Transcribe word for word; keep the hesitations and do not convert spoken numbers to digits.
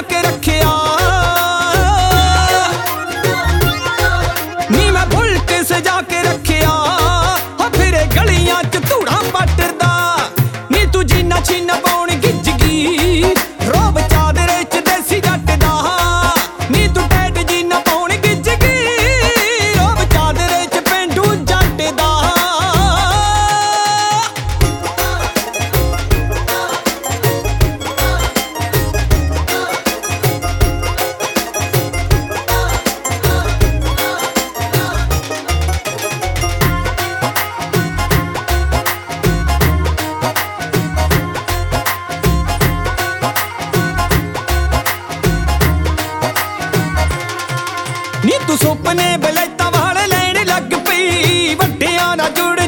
ਕੇ ਰੱਖਿਆ ਨੀ ਮੈਂ ਬੁਲਟ ਸਜਾ ਕੇ ਰੱਖਿਆ ਹੋ ਫਿਰੇ ਗਲੀਆਂ ਚ ਧੂੜਾਂ ਪੱਟਦਾ ਨੀ ਤੂੰ ਜੀਨਾ ਛੀਨਾ ਪਾਉਣ ਗਿੱਜ ਗਈ ਰੋਬ ਚਾਦਰੇ ਚ ਦੇਸੀ ਜੱਟ ਦਾ ਨੀ ਤੂੰ ਟੈਟ ਜੀਨਾ ਪਾਉਣ ਗਿੱਜ ਗਈ ਰੋਬ ਚਾਦਰੇ ਚ ਪੇਂਡੂ ਜੱਟ ਦਾ ਨੀ ਤੂੰ ਸੁਪਨੇ ਬਲੈਤਾਂ ਵਾਲੇ ਲੈਣ ਲੱਗ ਪਈ ਵੱਡਿਆਂ ਨਾਲ ਜੁੜ